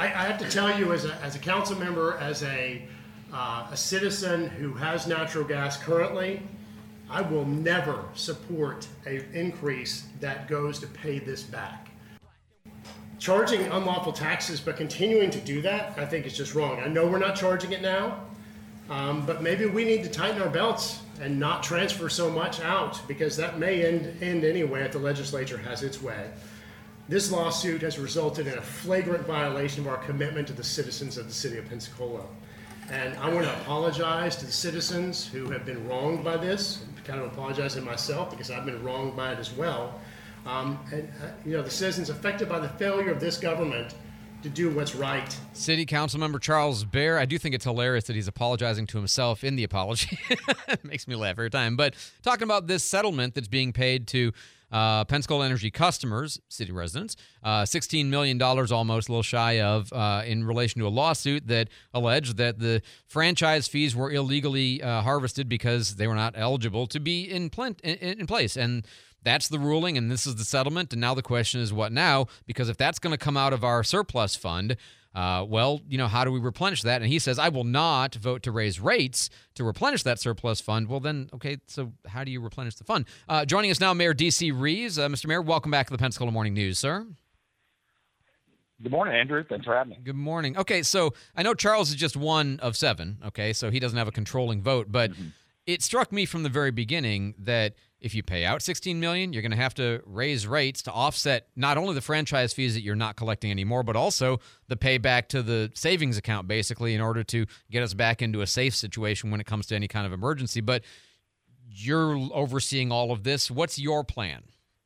I have to tell you, as a council member, as a citizen who has natural gas currently, I will never support an increase that goes to pay this back. Charging unlawful taxes, but continuing to do that, I think is just wrong. I know we're not charging it now, but maybe we need to tighten our belts and not transfer so much out, because that may end anyway if the legislature has its way. This lawsuit has resulted in a flagrant violation of our commitment to the citizens of the city of Pensacola. And I want to apologize to the citizens who have been wronged by this, and kind of apologize to myself because I've been wronged by it as well. The citizens affected by the failure of this government to do what's right. City Council Member Charles Bair, I do think it's hilarious that he's apologizing to himself in the apology. It makes me laugh every time. But talking about this settlement that's being paid to Pensacola Energy customers, city residents, $16 million almost, a little shy of, in relation to a lawsuit that alleged that the franchise fees were illegally harvested because they were not eligible to be in place. And that's the ruling, and this is the settlement. And now the question is, what now? Because if that's going to come out of our surplus fund, how do we replenish that? And he says, I will not vote to raise rates to replenish that surplus fund. Well, then, okay, so how do you replenish the fund? Joining us now, Mayor D.C. Reeves. Mr. Mayor, welcome back to the Pensacola Morning News, sir. Good morning, Andrew. Thanks for having me. Good morning. Okay, so I know Charles is just one of seven, okay, so he doesn't have a controlling vote, but it struck me from the very beginning that if you pay out $16 million, you're going to have to raise rates to offset not only the franchise fees that you're not collecting anymore, but also the payback to the savings account, basically, in order to get us back into a safe situation when it comes to any kind of emergency. But you're overseeing all of this. What's your plan?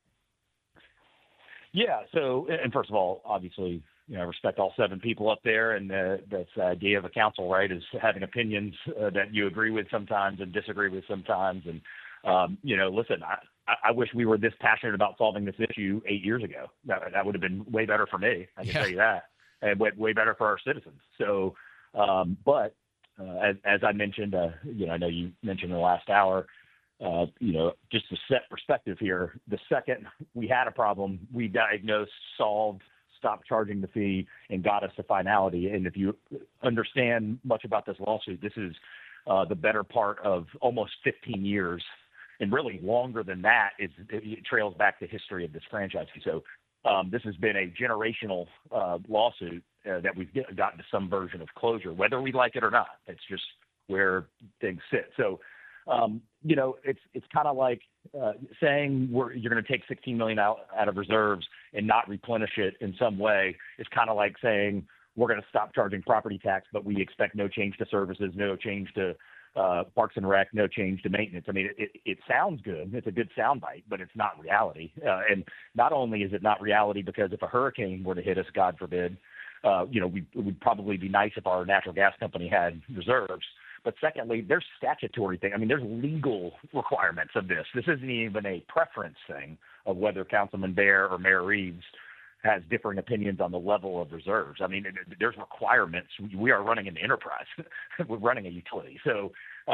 Yeah. So, and first of all, obviously, I respect all seven people up there, and that's the idea of a council, right, is having opinions that you agree with sometimes and disagree with sometimes. And, listen, I wish we were this passionate about solving this issue 8 years ago. That would have been way better for me. I can tell you that, and way better for our citizens. So, as I mentioned, I know you mentioned in the last hour, just to set perspective here, the second we had a problem, we diagnosed, solved, stopped charging the fee, and got us to finality. And if you understand much about this lawsuit, this is the better part of almost 15 years, and really longer than that. It trails back the history of this franchise fee. So this has been a generational lawsuit that we've gotten to some version of closure, whether we like it or not. It's just where things sit. So, it's kind of like saying you're going to take $16 million out of reserves and not replenish it in some way. It's kind of like saying we're going to stop charging property tax, but we expect no change to services, no change to Parks and Rec, no change to maintenance. I mean, it sounds good. It's a good soundbite, but it's not reality. And not only is it not reality because if a hurricane were to hit us, God forbid, it would probably be nice if our natural gas company had reserves. But secondly, there's statutory thing. I mean, there's legal requirements of this. This isn't even a preference thing of whether Councilman Bair or Mayor Reeves has differing opinions on the level of reserves. I mean, there's requirements. We are running an enterprise. We're running a utility. So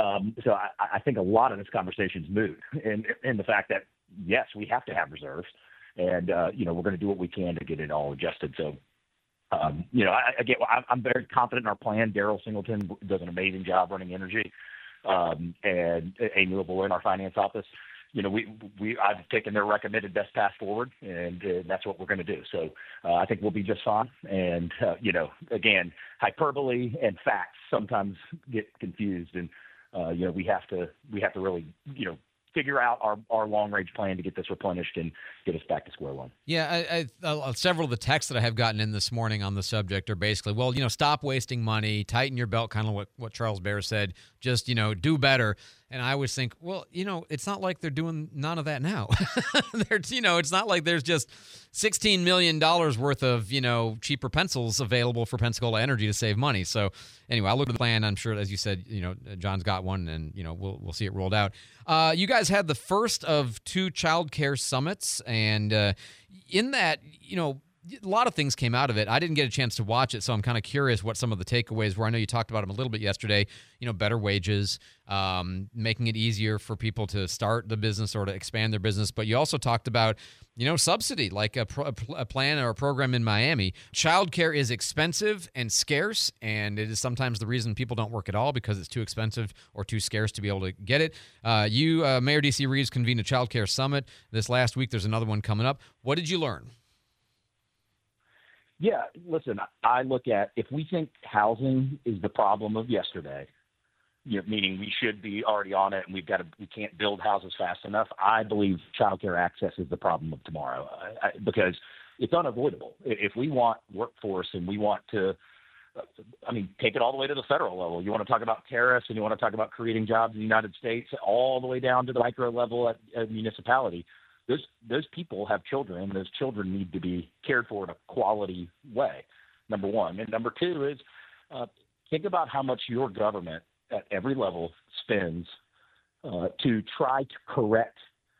I think a lot of this conversation is moot in the fact that, yes, we have to have reserves. And, we're going to do what we can to get it all adjusted. So, I'm very confident in our plan. Daryl Singleton does an amazing job running energy, and Amy LeBoy in our finance office. I've taken their recommended best path forward, and that's what we're going to do. So I think we'll be just fine. And again, hyperbole and facts sometimes get confused, and we have to really figure out our long-range plan to get this replenished and get us back to square one. Yeah, several of the texts that I have gotten in this morning on the subject are basically, stop wasting money, tighten your belt, kind of what Charles Bair said, just, do better. And I always think, it's not like they're doing none of that now. It's not like there's just $16 million worth of, cheaper pencils available for Pensacola Energy to save money. So anyway, I'll look at the plan. I'm sure, as you said, John's got one, and, we'll see it rolled out. You guys had the first of two child care summits, and in that, a lot of things came out of it. I didn't get a chance to watch it, so I'm kind of curious what some of the takeaways were. I know you talked about them a little bit yesterday, better wages, making it easier for people to start the business or to expand their business. But you also talked about, subsidy, like a plan or a program in Miami. Childcare is expensive and scarce, and it is sometimes the reason people don't work at all because it's too expensive or too scarce to be able to get it. Mayor D.C. Reeves convened a childcare summit this last week. There's another one coming up. What did you learn? Yeah, listen, I look at, if we think housing is the problem of yesterday, meaning we should be already on it and we can't build houses fast enough, I believe childcare access is the problem of tomorrow because it's unavoidable. If we want workforce and we want to, take it all the way to the federal level. You want to talk about tariffs and you want to talk about creating jobs in the United States, all the way down to the micro level at municipality. Those people have children. Those children need to be cared for in a quality way, number one. And number two is think about how much your government at every level spends to try to correct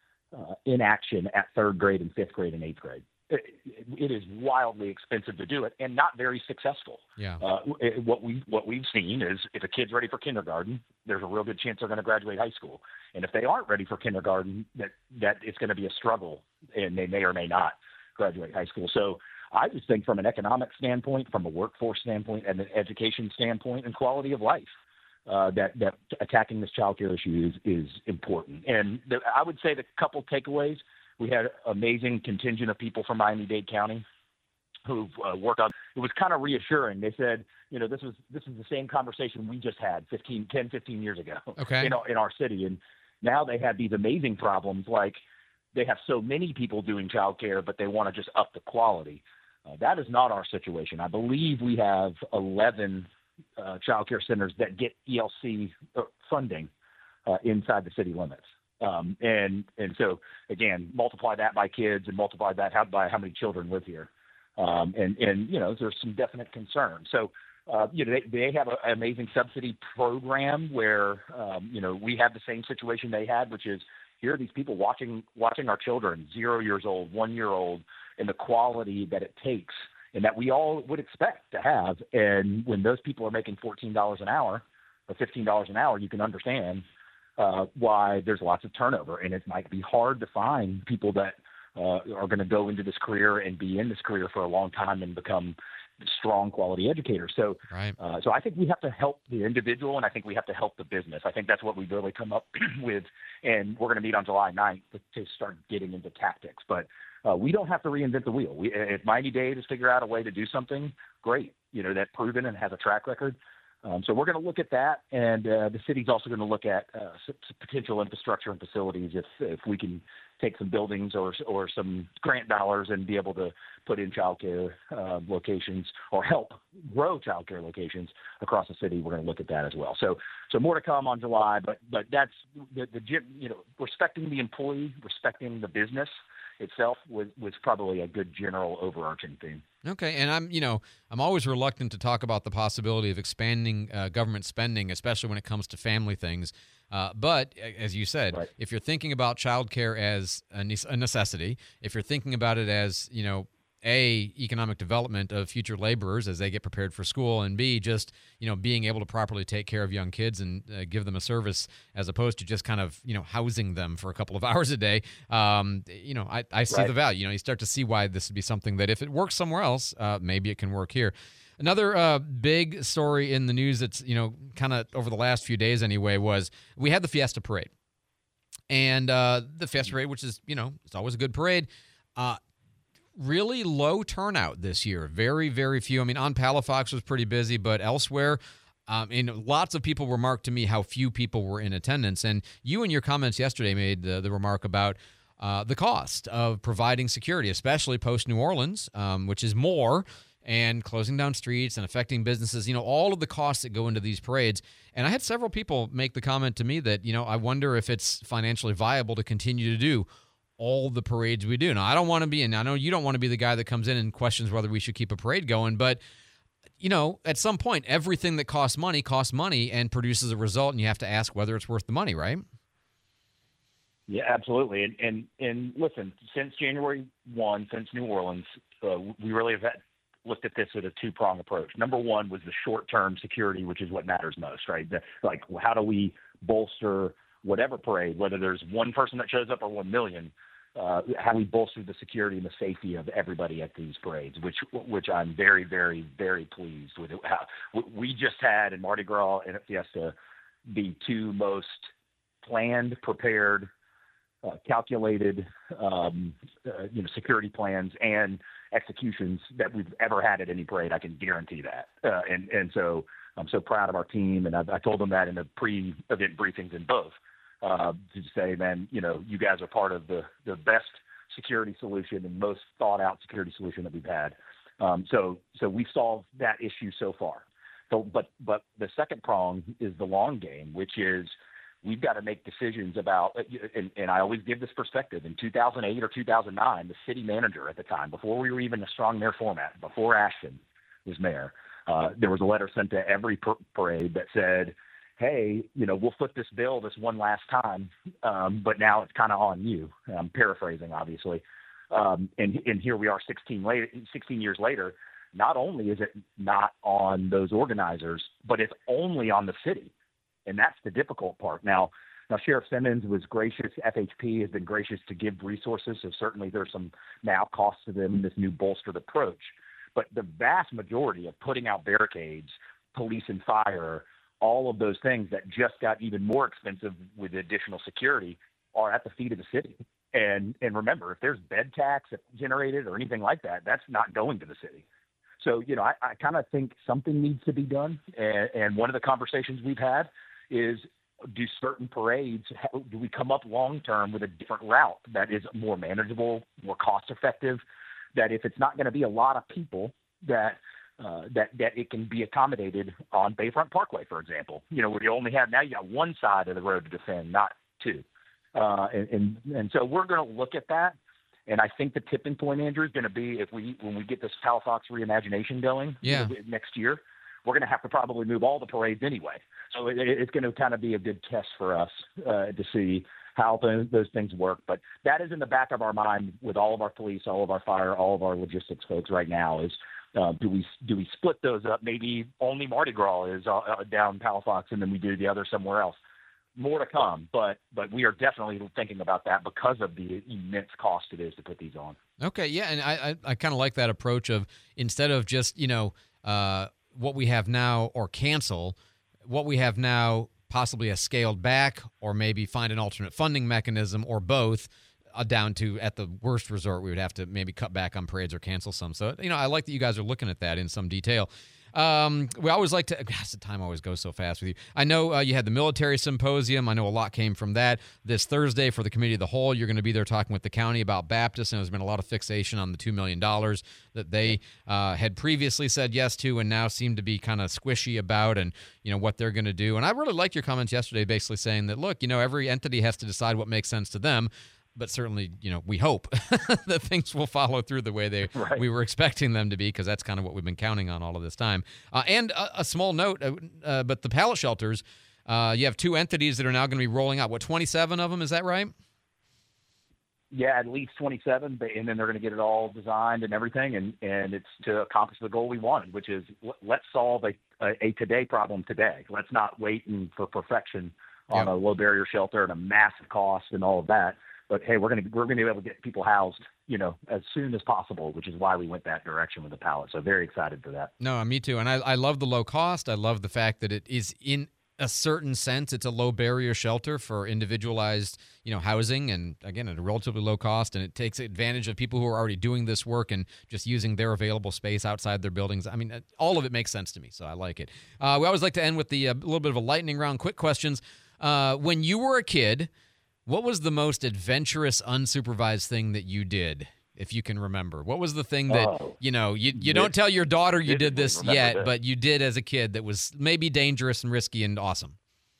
inaction at third grade and fifth grade and eighth grade. It is wildly expensive to do it and not very successful. Yeah. What we've seen is if a kid's ready for kindergarten, there's a real good chance they're going to graduate high school. And if they aren't ready for kindergarten, that it's going to be a struggle and they may or may not graduate high school. So I just think from an economic standpoint, from a workforce standpoint, and an education standpoint and quality of life, that attacking this child care issue is important. And I would say the couple takeaways. We had an amazing contingent of people from Miami-Dade County who've worked on. It was kind of reassuring. They said, this is the same conversation we just had 15 years ago in our city. And now they have these amazing problems, like they have so many people doing childcare, but they want to just up the quality. That is not our situation. I believe we have 11 childcare centers that get ELC funding inside the city limits. And so again, multiply that by kids and multiply that by how many children live here. And there's some definite concern. So, they have an amazing subsidy program where, we have the same situation they had, which is here are these people watching our children, 0 years old, 1 year old, and the quality that it takes and that we all would expect to have. And when those people are making $14 an hour or $15 an hour, you can understand why there's lots of turnover, and it might be hard to find people that are going to go into this career and be in this career for a long time and become strong quality educators. So, right. So I think we have to help the individual, and I think we have to help the business. I think that's what we've really come up with, and we're going to meet on July 9th to start getting into tactics. But we don't have to reinvent the wheel. If Miami-Dade has figured out a way to do something, great. That's proven and has a track record. So we're going to look at that, and the city's also going to look at some potential infrastructure and facilities if we can take some buildings or some grant dollars and be able to put in childcare locations or help grow childcare locations across the city. We're going to look at that as well. So more to come on July, but that's the respecting the employee, respecting the business itself was probably a good general overarching theme. Okay, and I'm always reluctant to talk about the possibility of expanding government spending, especially when it comes to family things. But as you said, right. If you're thinking about childcare as a necessity, if you're thinking about it as economic development of future laborers as they get prepared for school, and B, just being able to properly take care of young kids and give them a service as opposed to just kind of housing them for a couple of hours a day. I see right. the value. You start to see why this would be something that if it works somewhere else, maybe it can work here. Another big story in the news that's kind of over the last few days anyway was we had the Fiesta Parade, and the Fiesta Parade, which is it's always a good parade. Really low turnout this year. Very, very few. On Palafox was pretty busy, but elsewhere, lots of people remarked to me how few people were in attendance. And you in your comments yesterday made the remark about the cost of providing security, especially post-New Orleans, which is more, and closing down streets and affecting businesses, all of the costs that go into these parades. And I had several people make the comment to me that, I wonder if it's financially viable to continue to do all the parades we do. Now, I don't want to be, and I know you don't want to be the guy that comes in and questions whether we should keep a parade going, but, at some point, everything that costs money and produces a result, and you have to ask whether it's worth the money, right? Yeah, absolutely. And listen, since January 1, since New Orleans, we really have looked at this at a two-prong approach. Number one was the short-term security, which is what matters most, right? How do we bolster whatever parade, whether there's one person that shows up or 1 million, how we bolstered the security and the safety of everybody at these parades, which I'm very, very, very pleased with. How we just had in Mardi Gras and at Fiesta the two most planned, prepared, calculated, security plans and executions that we've ever had at any parade. I can guarantee that. And so I'm so proud of our team, and I told them that in the pre-event briefings in both, to say, man, you guys are part of the best security solution and most thought out security solution that we've had. So we solved that issue so far. So, but the second prong is the long game, which is we've got to make decisions about, and I always give this perspective. In 2008 or 2009, the city manager at the time, before we were even a strong mayor format, before Ashton was mayor, there was a letter sent to every parade that said, hey, we'll foot this bill this one last time, but now it's kind of on you. I'm paraphrasing, obviously. And here we are 16 years later. Not only is it not on those organizers, but it's only on the city. And that's the difficult part. Now Sheriff Simmons was gracious. FHP has been gracious to give resources. So certainly there's some now costs to them in this new bolstered approach. But the vast majority of putting out barricades, police and fire, all of those things that just got even more expensive with additional security are at the feet of the city. And remember, if there's bed tax generated or anything like that, that's not going to the city. So, I kind of think something needs to be done. And one of the conversations we've had is, do certain parades, do we come up long-term with a different route that is more manageable, more cost-effective, that if it's not going to be a lot of people, that it can be accommodated on Bayfront Parkway, for example, where you only have, now you got one side of the road to defend, not two. And so we're going to look at that. And I think the tipping point, Andrew, is going to be when we get this Palafox reimagination going next year, we're going to have to probably move all the parades anyway. So it's going to kind of be a good test for us to see how those things work. But that is in the back of our mind with all of our police, all of our fire, all of our logistics folks right now is, do we split those up? Maybe only Mardi Gras is down Palafox and then we do the other somewhere else. More to come, but we are definitely thinking about that because of the immense cost it is to put these on. Okay, yeah, and I kind of like that approach of, instead of just, what we have now or cancel, what we have now possibly a scaled back or maybe find an alternate funding mechanism or both, down to, at the worst resort, we would have to maybe cut back on parades or cancel some. So, I like that you guys are looking at that in some detail. We always like to, gosh, the time always goes so fast with you. I know you had the military symposium. I know a lot came from that. This Thursday for the committee of the whole, you're going to be there talking with the county about Baptist, and there's been a lot of fixation on the $2 million that they had previously said yes to and now seem to be kind of squishy about, and what they're going to do. And I really liked your comments yesterday, basically saying that, look, every entity has to decide what makes sense to them. But certainly, we hope that things will follow through the way we were expecting them to be, because that's kind of what we've been counting on all of this time. And a small note, but the pallet shelters, you have two entities that are now going to be rolling out. 27 of them, is that right? Yeah, at least 27, and then they're going to get it all designed and everything, and it's to accomplish the goal we wanted, which is let's solve a today problem today. Let's not wait for perfection on a low barrier shelter and a massive cost and all of that. But hey, we're going to be able to get people housed, as soon as possible, which is why we went that direction with the pallet. So very excited for that. No, me too. And I love the low cost. I love the fact that it is, in a certain sense, it's a low barrier shelter for individualized, housing, and again, at a relatively low cost. And it takes advantage of people who are already doing this work and just using their available space outside their buildings. I mean, all of it makes sense to me. So I like it. We always like to end with the little bit of a lightning round, quick questions. When you were a kid, what was the most adventurous, unsupervised thing that you did, if you can remember? What was the thing that, you don't tell your daughter you did this yet, but you did as a kid that was maybe dangerous and risky and awesome?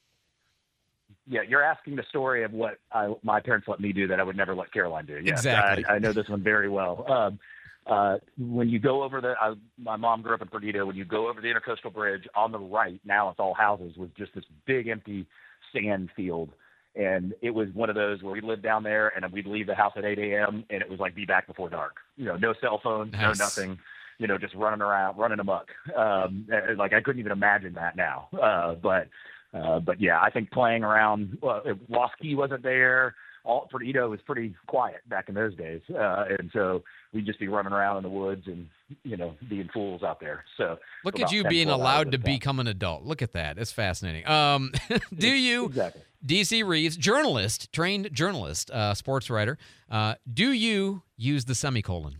Yeah, you're asking the story of what my parents let me do that I would never let Caroline do. Yes, exactly. I know this one very well. When you go over my mom grew up in Perdido. When you go over the Intercoastal Bridge, on the right, now it's all houses, was just this big empty sand field. And it was one of those where we lived down there and we'd leave the house at 8 a.m. and it was like be back before dark. No cell phones, nice. No nothing, just running around, running amok. Like I couldn't even imagine that now. But yeah, I think playing around, Lost Key wasn't there. Perdido was pretty quiet back in those days, and so we'd just be running around in the woods and being fools out there. So look for at about you 10, being 12 hours allowed at to a time. become an adult. Look at that. It's fascinating. Do you, Exactly. DC Reeves, journalist, trained journalist, sports writer, do you use the semicolon?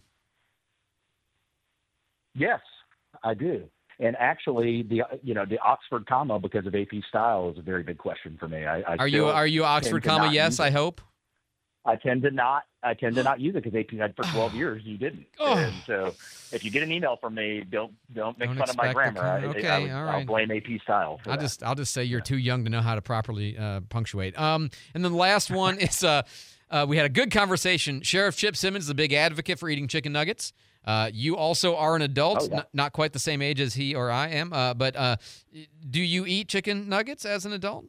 Yes, I do. And actually, the Oxford comma because of AP style is a very big question for me. Are you Oxford tend to comma? not Yes, use I it. hope. I tend to not use it because AP had for 12 years. You didn't. Oh. And so if you get an email from me, don't make Don't fun of my expect the grammar. comment. Okay, all right. I'll blame AP style. For that. I'll just say you're too young to know how to properly punctuate. And then the last one is we had a good conversation. Sheriff Chip Simmons is a big advocate for eating chicken nuggets. You also are an adult, Oh, yeah. not quite the same age as he or I am. But do you eat chicken nuggets as an adult?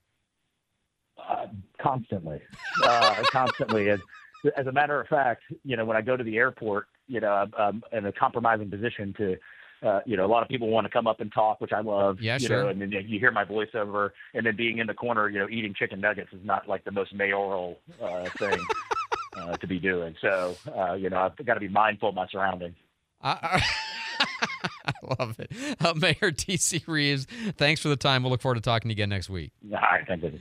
Constantly. As a matter of fact, when I go to the airport, I'm in a compromising position to, a lot of people want to come up and talk, which I love. Yeah, sure. And then you hear my voiceover, and then being in the corner, eating chicken nuggets is not like the most mayoral thing to be doing. So, I've got to be mindful of my surroundings. I love it. Mayor DC Reeves, thanks for the time. We'll look forward to talking to you again next week. All right, thank you.